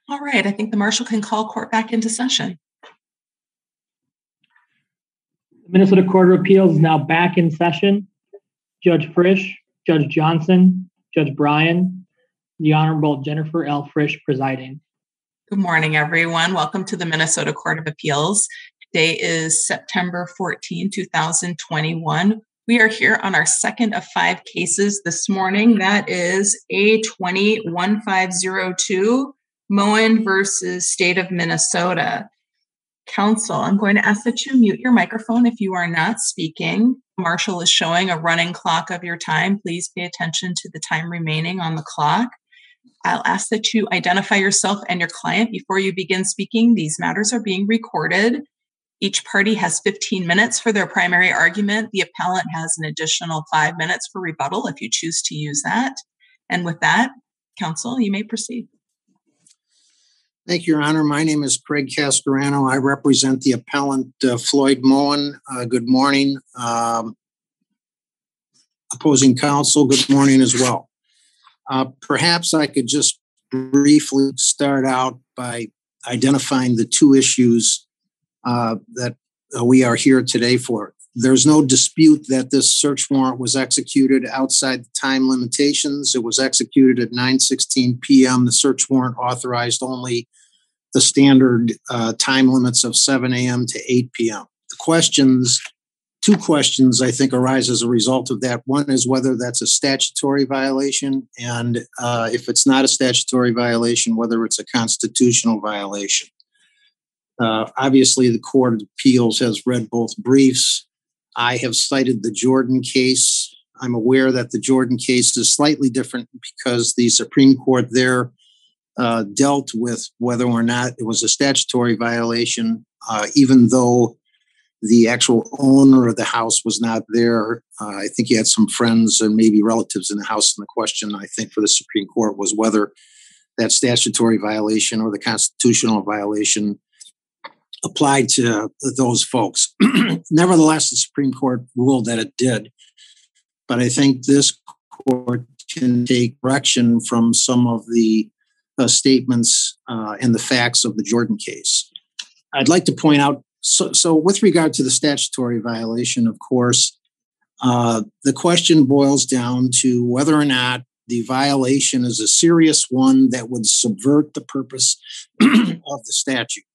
All right, I think the marshal can call court back into session. The Minnesota Court of Appeals is now back in session. Judge Frisch, Judge Johnson, Judge Bryan, the Honorable Jennifer L. Frisch presiding. Good morning, everyone. Welcome to the Minnesota Court of Appeals. Today is September 14, 2021. We are here on our second of 5 cases this morning. That is A20-1502, Moen versus State of Minnesota. Counsel, I'm going to ask that you mute your microphone if you are not speaking. Marshal is showing a running clock of your time. Please pay attention to the time remaining on the clock. I'll ask that you identify yourself and your client before you begin speaking. These matters are being recorded. Each party has 15 minutes for their primary argument. The appellant has an additional 5 minutes for rebuttal if you choose to use that. And with that, counsel, you may proceed. Thank you, Your Honor. My name is Craig Cascarano. I represent the appellant Floyd Moen. Good morning. Opposing counsel, good morning as well. Perhaps I could just briefly start out by identifying the two issues that we are here today for. There's no dispute that this search warrant was executed outside the time limitations. It was executed at 9:16 p.m. The search warrant authorized only the standard time limits of 7 a.m. to 8 p.m. Two questions, I think, arise as a result of that. One is whether that's a statutory violation, and if it's not a statutory violation, whether it's a constitutional violation. Obviously, the Court of Appeals has read both briefs. I have cited the Jordan case. I'm aware that the Jordan case is slightly different because the Supreme Court there dealt with whether or not it was a statutory violation, even though the actual owner of the house was not there. I think he had some friends and maybe relatives in the house. And the question, I think, for the Supreme Court was whether that statutory violation or the constitutional violation applied to those folks. Nevertheless, the Supreme Court ruled that it did. But I think this court can take correction from some of the statements and the facts of the Jordan case. I'd like to point out, so with regard to the statutory violation, of course, the question boils down to whether or not the violation is a serious one that would subvert the purpose of the statute.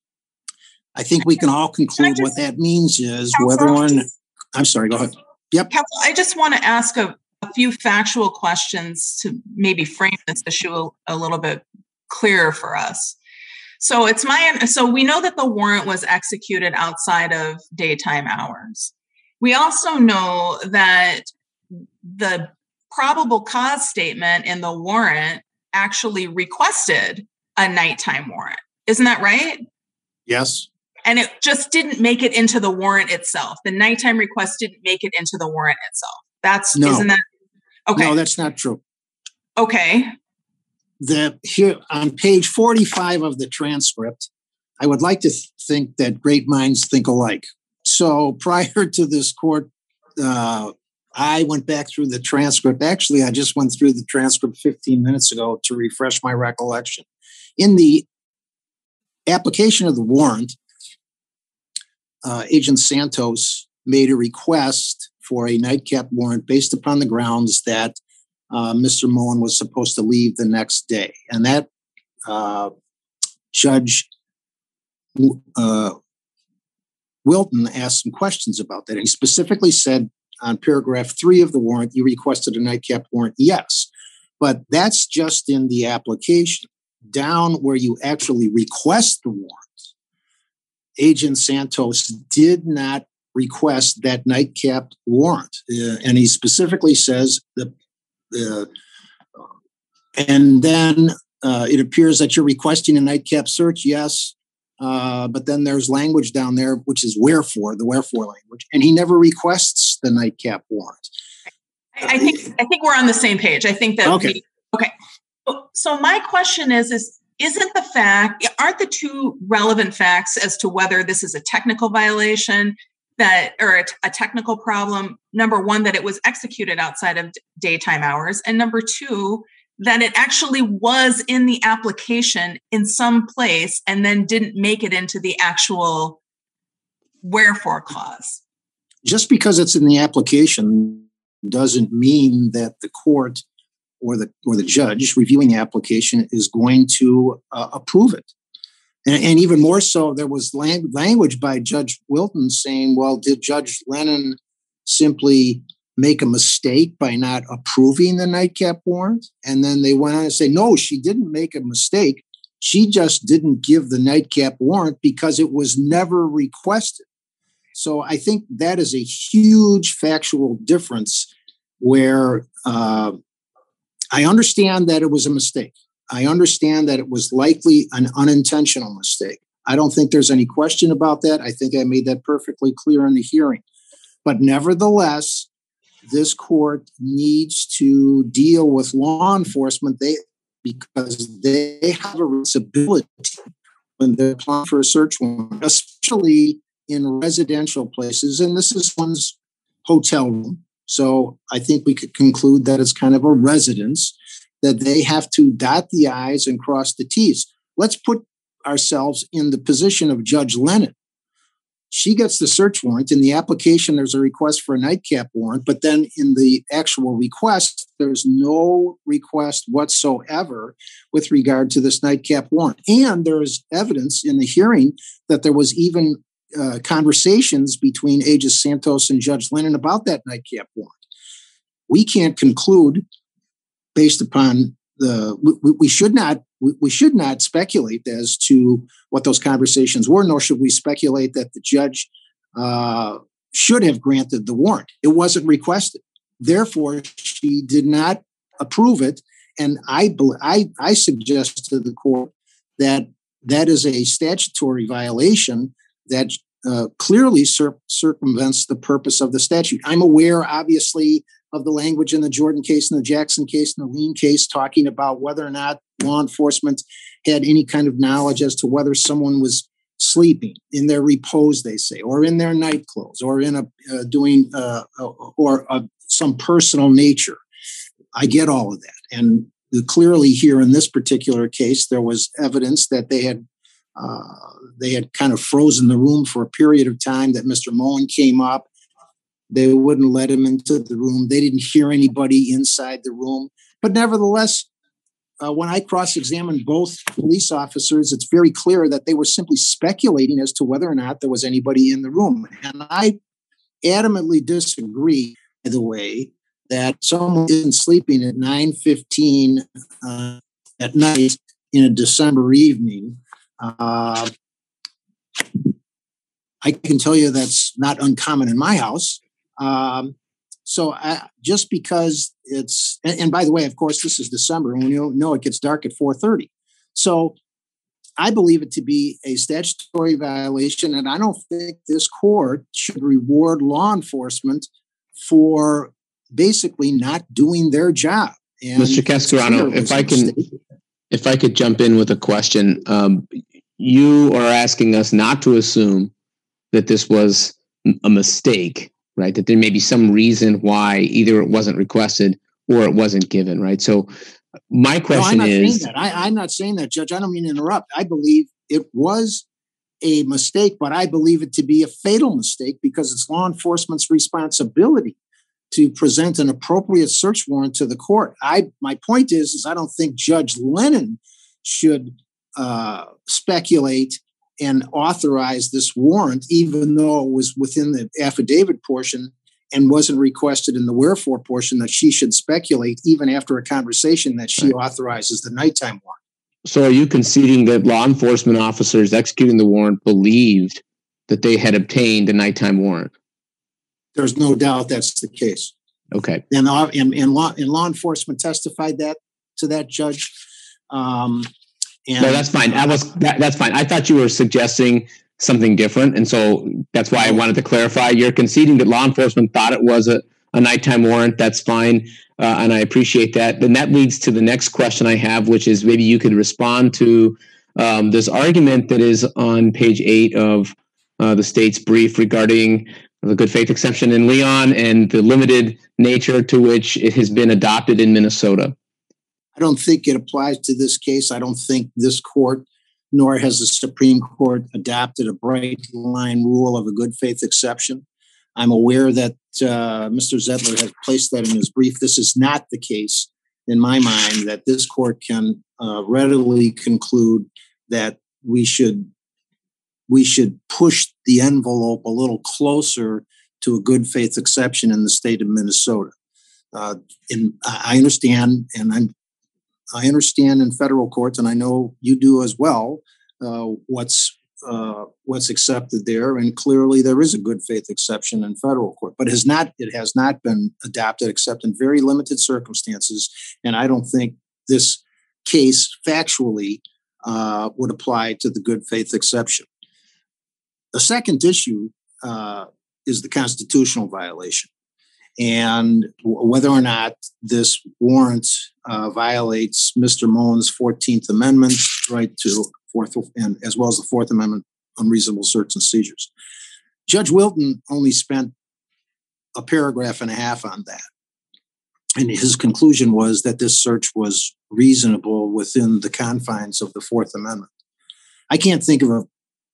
I think we can all conclude what that means is whether or not. I'm sorry, go ahead. Yep. Counsel, I just want to ask a few factual questions to maybe frame this issue a little bit clearer for us. So we know that the warrant was executed outside of daytime hours. We also know that the probable cause statement in the warrant actually requested a nighttime warrant. Isn't that right? Yes. And it just didn't make it into the warrant itself. The nighttime request didn't make it into the warrant itself. Isn't that okay? No, that's not true. Okay. Here on page 45 of the transcript, I would like to think that great minds think alike. So prior to this court, I went back through the transcript. Actually, I just went through the transcript 15 minutes ago to refresh my recollection. In the application of the warrant, Agent Santos made a request for a nightcap warrant based upon the grounds that Mr. Moen was supposed to leave the next day. And that Judge Wilton asked some questions about that. And he specifically said on paragraph 3 of the warrant, you requested a nightcap warrant. Yes, but that's just in the application. Down where you actually request the warrant, Agent Santos did not request that nightcap warrant. And he specifically says and then it appears that you're requesting a nightcap search. Yes. But then there's language down there, which is the wherefore language. And he never requests the nightcap warrant. I think we're on the same page. I think that okay. Okay. So my question is aren't the two relevant facts as to whether this is a technical violation or a technical problem? Number one, that it was executed outside of daytime hours. And number two, that it actually was in the application in some place and then didn't make it into the actual wherefore clause. Just because it's in the application doesn't mean that the court or the judge reviewing the application is going to approve it. And even more so, there was language by Judge Wilton saying, well, did Judge Lennon simply make a mistake by not approving the nightcap warrant? And then they went on to say, no, she didn't make a mistake. She just didn't give the nightcap warrant because it was never requested. So I think that is a huge factual difference where I understand that it was a mistake. I understand that it was likely an unintentional mistake. I don't think there's any question about that. I think I made that perfectly clear in the hearing. But nevertheless, this court needs to deal with law enforcement because they have a responsibility when they're applying for a search warrant, especially in residential places. And this is one's hotel room. So I think we could conclude that it's kind of a residence, that they have to dot the I's and cross the T's. Let's put ourselves in the position of Judge Lennon. She gets the search warrant. In the application, there's a request for a nightcap warrant, but then in the actual request, there's no request whatsoever with regard to this nightcap warrant. And there's evidence in the hearing that there was even conversations between Aegis Santos and Judge Lennon about that nightcap warrant. We can't conclude based upon we should not speculate as to what those conversations were, nor should we speculate that the judge should have granted the warrant. It wasn't requested. Therefore, she did not approve it. And I suggest to the court that that is a statutory violation that clearly circumvents the purpose of the statute. I'm aware, obviously, of the language in the Jordan case and the Jackson case and the Lean case talking about whether or not law enforcement had any kind of knowledge as to whether someone was sleeping in their repose, they say, or in their night clothes, or in some personal nature. I get all of that. And clearly here in this particular case, there was evidence that they had kind of frozen the room for a period of time, that Mr. Mullen came up. They wouldn't let him into the room. They didn't hear anybody inside the room. But nevertheless, when I cross-examined both police officers, it's very clear that they were simply speculating as to whether or not there was anybody in the room. And I adamantly disagree, by the way, that someone isn't sleeping at 9:15 at night in a December evening. I can tell you that's not uncommon in my house. Just because it's, and by the way, of course, this is December, and we know it gets dark at 4:30. So I believe it to be a statutory violation, and I don't think this court should reward law enforcement for basically not doing their job. And Mr. Cascarano, if I could jump in with a question, you are asking us not to assume that this was a mistake, right? That there may be some reason why either it wasn't requested or it wasn't given, right? So my question is... I'm not saying that, Judge. I don't mean to interrupt. I believe it was a mistake, but I believe it to be a fatal mistake because it's law enforcement's responsibility to present an appropriate search warrant to the court. My point is I don't think Judge Lennon should speculate and authorize this warrant, even though it was within the affidavit portion and wasn't requested in the wherefore portion, that she should speculate even after a conversation that she authorizes the nighttime warrant. So are you conceding that law enforcement officers executing the warrant believed that they had obtained a nighttime warrant? There's no doubt that's the case. Okay. And law enforcement testified that to that, Judge. No, that's fine. That's fine. I thought you were suggesting something different, and so that's why I wanted to clarify. You're conceding that law enforcement thought it was a nighttime warrant. That's fine, and I appreciate that. Then that leads to the next question I have, which is maybe you could respond to this argument that is on page 8 of the state's brief regarding the good faith exception in Leon and the limited nature to which it has been adopted in Minnesota. don't think it applies to this case. I don't think this court, nor has the Supreme Court, adopted a bright line rule of a good faith exception. I'm aware that Mr. Zettler has placed that in his brief. This is not the case, in my mind, that this court can readily conclude that we should push the envelope a little closer to a good faith exception in the state of Minnesota. I understand, and I understand in federal courts, and I know you do as well, what's accepted there, and clearly there is a good faith exception in federal court, but it has not been adopted except in very limited circumstances, and I don't think this case factually would apply to the good faith exception. The second issue is the constitutional violation, and whether or not this warrant violates Mr. Moen's 14th Amendment right to and as well as the Fourth Amendment unreasonable search and seizures. Judge Wilton only spent a paragraph and a half on that, and his conclusion was that this search was reasonable within the confines of the Fourth Amendment. I can't think of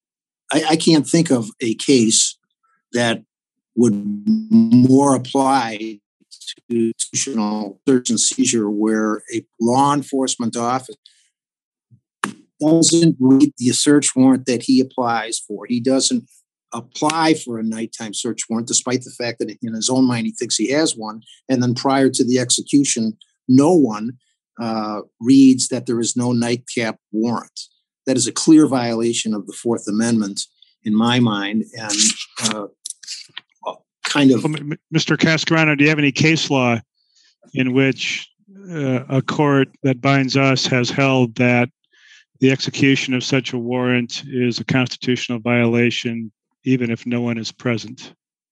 a case that would more apply to constitutional search and seizure where a law enforcement officer doesn't read the search warrant that he applies for. He doesn't apply for a nighttime search warrant, despite the fact that in his own mind he thinks he has one. And then prior to the execution, no one reads that there is no nightcap warrant. That is a clear violation of the Fourth Amendment in my mind, and kind of. Mr. Cascarano, do you have any case law in which a court that binds us has held that the execution of such a warrant is a constitutional violation, even if no one is present?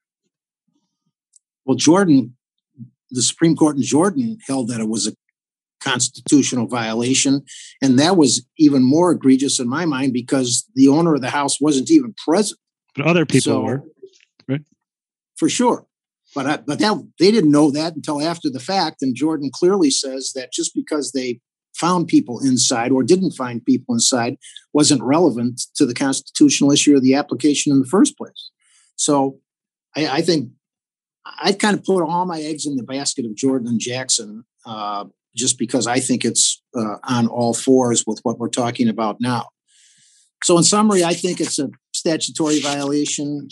Well, the Supreme Court in Jordan held that it was a constitutional violation, and that was even more egregious in my mind because the owner of the house wasn't even present. But other people were, right? For sure. But they didn't know that until after the fact, and Jordan clearly says that just because they found people inside or didn't find people inside wasn't relevant to the constitutional issue of the application in the first place. So I think I'd kind of put all my eggs in the basket of Jordan and Jackson just because I think it's on all fours with what we're talking about now. So in summary, I think it's a statutory violation.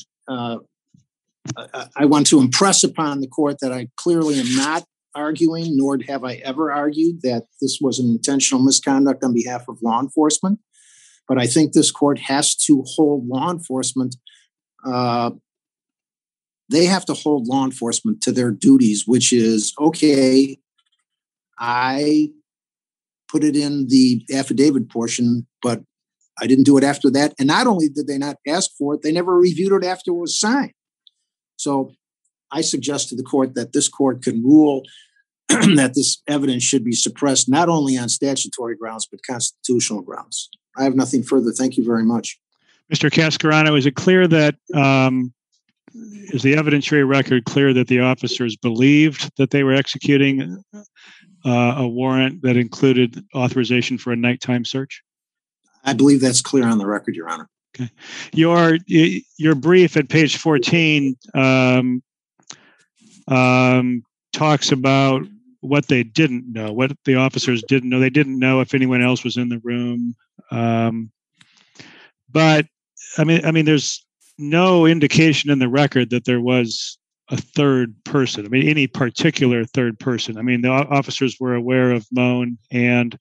I want to impress upon the court that I clearly am not arguing, nor have I ever argued that this was an intentional misconduct on behalf of law enforcement. But I think this court has to hold law enforcement. They have to hold law enforcement to their duties, which is, okay, I put it in the affidavit portion, but I didn't do it after that. And not only did they not ask for it, they never reviewed it after it was signed. So I suggest to the court that this court can rule that this evidence should be suppressed, not only on statutory grounds, but constitutional grounds. I have nothing further. Thank you very much. Mr. Cascarano, is it clear that, is the evidentiary record clear that the officers believed that they were executing a warrant that included authorization for a nighttime search? I believe that's clear on the record, Your Honor. Okay. Your brief at page 14 talks about what they didn't know, what the officers didn't know. They didn't know if anyone else was in the room. But I mean, there's no indication in the record that there was a third person. I mean, any particular third person. I mean, the officers were aware of Moen and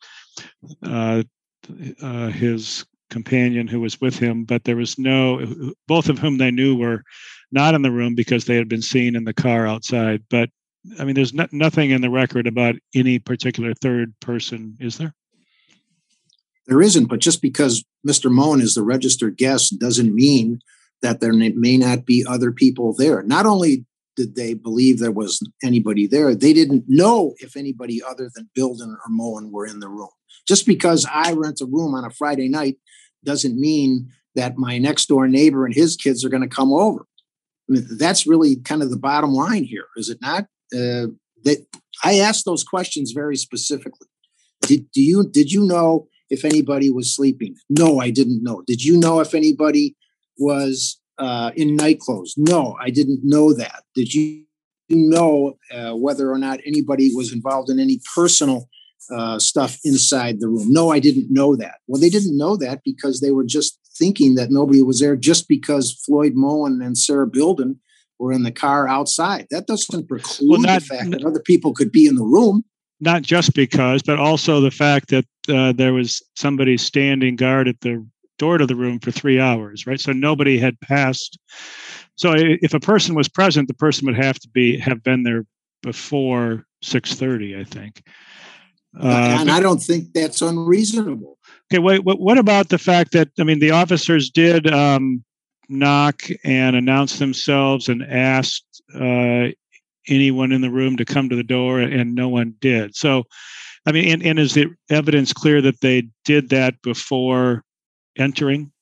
his companion who was with him, but there was both of whom they knew were not in the room because they had been seen in the car outside. But I mean, there's nothing in the record about any particular third person, is there? There isn't, but just because Mr. Moen is the registered guest doesn't mean that there may not be other people there. Not only did they believe there was anybody there, they didn't know if anybody other than Bilden or Moen were in the room. Just because I rent a room on a Friday night doesn't mean that my next door neighbor and his kids are going to come over. I mean, that's really kind of the bottom line here, is it not? I asked those questions very specifically. Did you know if anybody was sleeping? No, I didn't know. Did you know if anybody was in night clothes? No, I didn't know that. Did you know whether or not anybody was involved in any personal stuff inside the room? No, I didn't know that. Well, they didn't know that because they were just thinking that nobody was there just because Floyd Moen and Sarah Bilden were in the car outside. That doesn't preclude the fact that other people could be in the room. Not just because, but also the fact that there was somebody standing guard at the door to the room for 3 hours, right? So nobody had passed. So if a person was present, the person would have been there before 6:30, I think. And I don't think that's unreasonable. Okay, wait. What about the fact that the officers did knock and announce themselves and asked anyone in the room to come to the door, and no one did. So, and is the evidence clear that they did that before entering?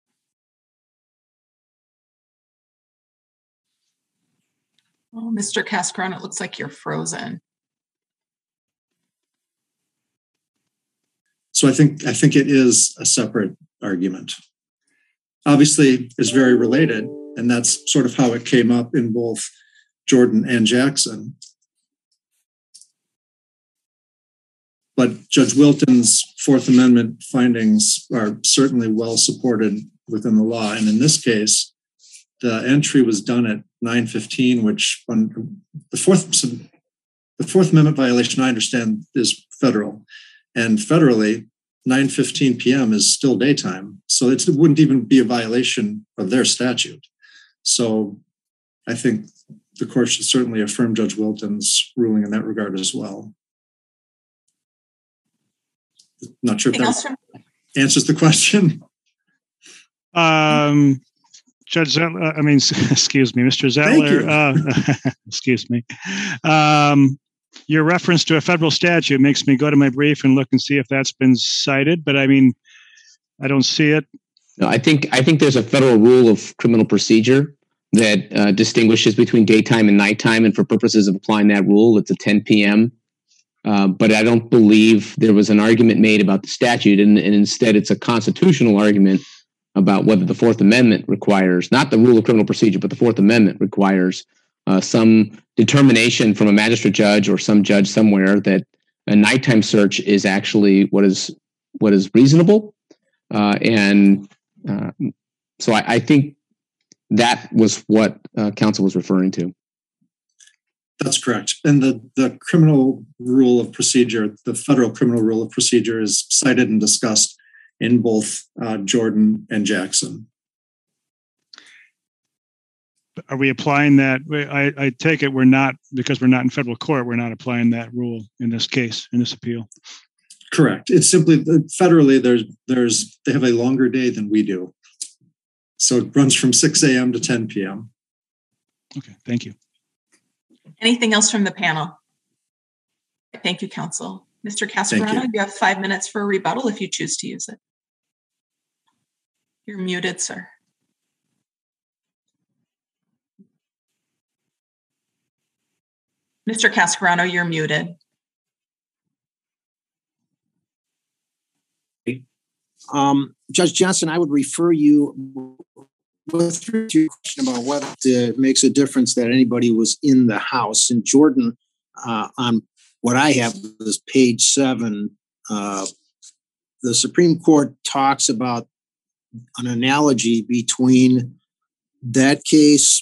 Oh, Mr. Cascarano, it looks like you're frozen. So I think it is a separate argument. Obviously, it's very related, and that's sort of how it came up in both Jordan and Jackson. But Judge Wilton's Fourth Amendment findings are certainly well supported within the law. And in this case, the entry was done at 9:15, which on the Fourth Amendment violation, I understand, is federal. And federally, 9:15 p.m. is still daytime. So it wouldn't even be a violation of their statute. So I think the court should certainly affirm Judge Wilton's ruling in that regard as well. Not sure if that answers the question. Judge Zettler, excuse me, Mr. Zettler, excuse me. Your reference to a federal statute makes me go to my brief and look and see if that's been cited, but I don't see it. No, I think there's a federal rule of criminal procedure that distinguishes between daytime and nighttime, and for purposes of applying that rule, it's a 10 p.m. But I don't believe there was an argument made about the statute, and instead it's a constitutional argument about whether the Fourth Amendment requires, not the rule of criminal procedure, but the Fourth Amendment requires some determination from a magistrate judge or some judge somewhere that a nighttime search is actually what is reasonable. So I think that was what counsel was referring to. That's correct. And the criminal rule of procedure, the federal criminal rule of procedure, is cited and discussed in both Jordan and Jackson. Are we applying that? I take it we're not, because we're not in federal court, we're not applying that rule in this case, in this appeal. Correct. It's simply federally, they have a longer day than we do. So it runs from 6 a.m. to 10 p.m. Okay, thank you. Anything else from the panel? Thank you, counsel. Mr. Cascarano, you have 5 minutes for a rebuttal if you choose to use it. You're muted, sir. Mr. Cascarano, you're muted. Judge Johnson, I would refer you with your question about whether it makes a difference that anybody was in the house. In Jordan, on what I have is page 7. The Supreme Court talks about an analogy between that case,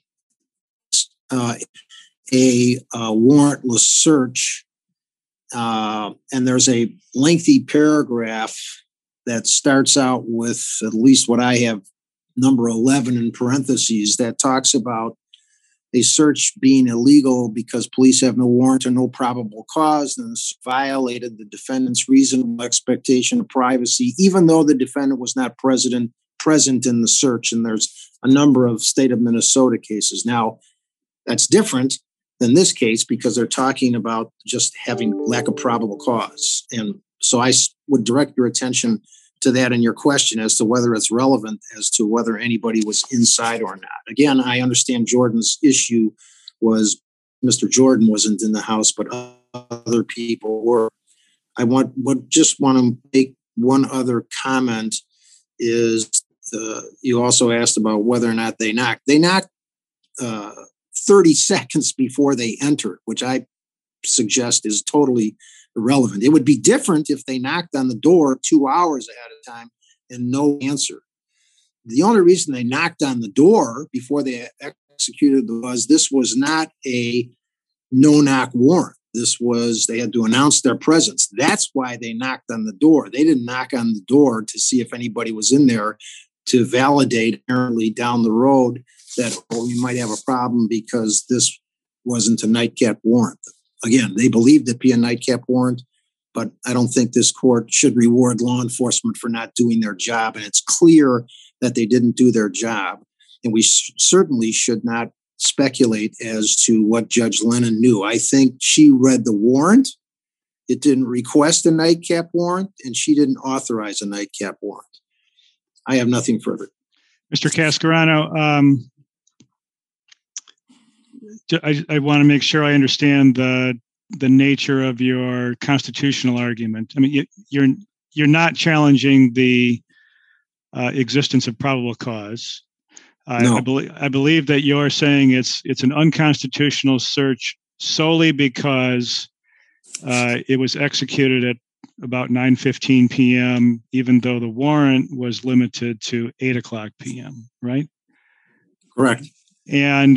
a warrantless search, and there's a lengthy paragraph that starts out with at least what I have, number 11 in parentheses, that talks about a search being illegal because police have no warrant or no probable cause, and it's violated the defendant's reasonable expectation of privacy, even though the defendant was not present in the search. And there's a number of state of Minnesota cases. Now, that's different than this case because they're talking about just having lack of probable cause. And so I would direct your attention to that in your question as to whether it's relevant as to whether anybody was inside or not. Again, I understand Jordan's issue was Mr. Jordan wasn't in the house, but other people were. just want to make one other comment is you also asked about whether or not they knocked. They knocked 30 seconds before they entered, which I suggest is totally irrelevant. It would be different if they knocked on the door 2 hours ahead of time and no answer. The only reason they knocked on the door before they executed this was not a no-knock warrant. They had to announce their presence. That's why they knocked on the door. They didn't knock on the door to see if anybody was in there to validate apparently down the road that, we might have a problem because this wasn't a nightcap warrant. Again, they believed it to be a nightcap warrant, but I don't think this court should reward law enforcement for not doing their job. And it's clear that they didn't do their job. And we certainly should not speculate as to what Judge Lennon knew. I think she read the warrant. It didn't request a nightcap warrant, and she didn't authorize a nightcap warrant. I have nothing further. Mr. Cascarano, I want to make sure I understand the nature of your constitutional argument. I mean, you're not challenging the existence of probable cause. No. I believe that you're saying it's an unconstitutional search solely because it was executed at about 9:15 p.m., even though the warrant was limited to 8:00 p.m., right? Correct. And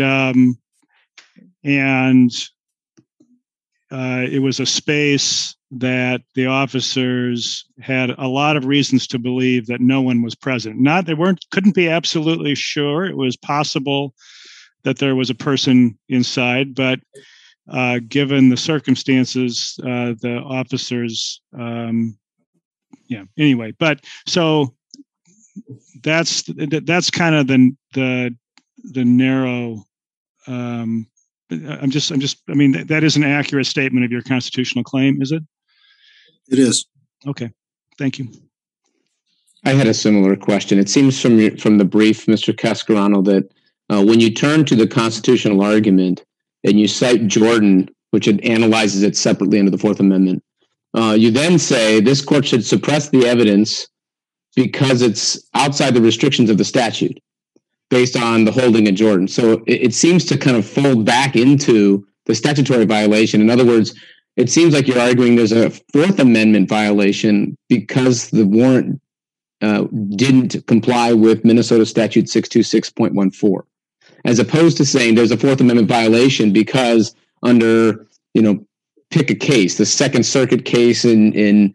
it was a space that the officers had a lot of reasons to believe that no one was present. Not they couldn't be absolutely sure. It was possible that there was a person inside, but given the circumstances, the officers, anyway. But so that's kind of the narrow. I mean, that is an accurate statement of your constitutional claim, is it? It is. Okay. Thank you. I had a similar question. It seems from the brief, Mr. Cascarano, that when you turn to the constitutional argument and you cite Jordan, which it analyzes it separately under the Fourth Amendment, you then say this court should suppress the evidence because it's outside the restrictions of the statute based on the holding of Jordan. So it seems to kind of fold back into the statutory violation. In other words, it seems like you're arguing there's a Fourth Amendment violation because the warrant didn't comply with Minnesota Statute 626.14, as opposed to saying there's a Fourth Amendment violation because under, pick a case, the Second Circuit case in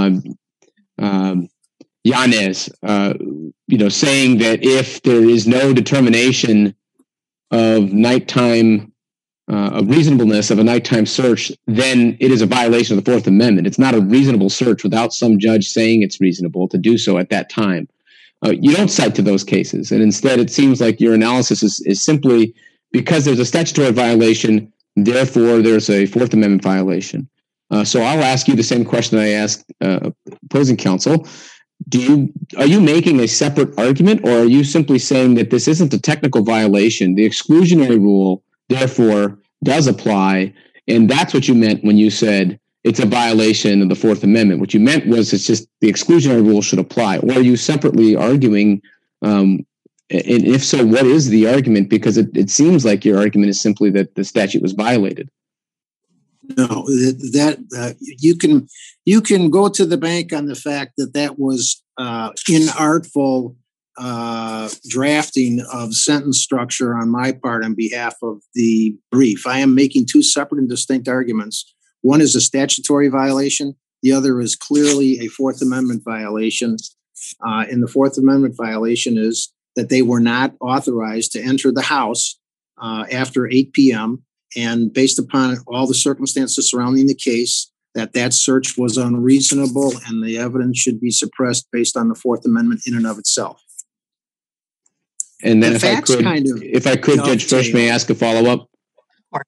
Yanez, saying that if there is no determination of nighttime, of reasonableness of a nighttime search, then it is a violation of the Fourth Amendment. It's not a reasonable search without some judge saying it's reasonable to do so at that time. You don't cite to those cases, and instead it seems like your analysis is simply because there's a statutory violation, therefore there's a Fourth Amendment violation. So I'll ask you the same question I asked opposing counsel. Are you making a separate argument, or are you simply saying that this isn't a technical violation? The exclusionary rule, therefore, does apply, and that's what you meant when you said it's a violation of the Fourth Amendment. What you meant was it's just the exclusionary rule should apply. Or are you separately arguing, and if so, what is the argument? Because it seems like your argument is simply that the statute was violated. No, that you can go to the bank on the fact that was inartful drafting of sentence structure on my part on behalf of the brief. I am making two separate and distinct arguments. One is a statutory violation. The other is clearly a Fourth Amendment violation. And the Fourth Amendment violation is that they were not authorized to enter the house after 8 p.m. And based upon all the circumstances surrounding the case, that search was unreasonable and the evidence should be suppressed based on the Fourth Amendment in and of itself. And then if I could, Judge Frisch, may I ask a follow-up? Of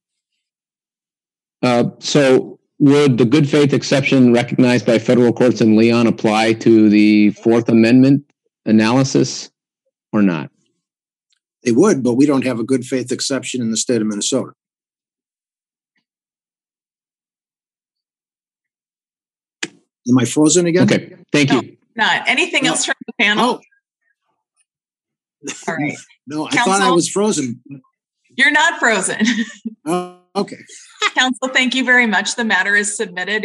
course. So would the good faith exception recognized by federal courts in Leon apply to the Fourth Amendment analysis or not? They would, but we don't have a good faith exception in the state of Minnesota. Am I frozen again? Okay, thank you. Not anything else from the panel? All right. No, I thought I was frozen. You're not frozen. Oh, okay. Council, thank you very much. The matter is submitted.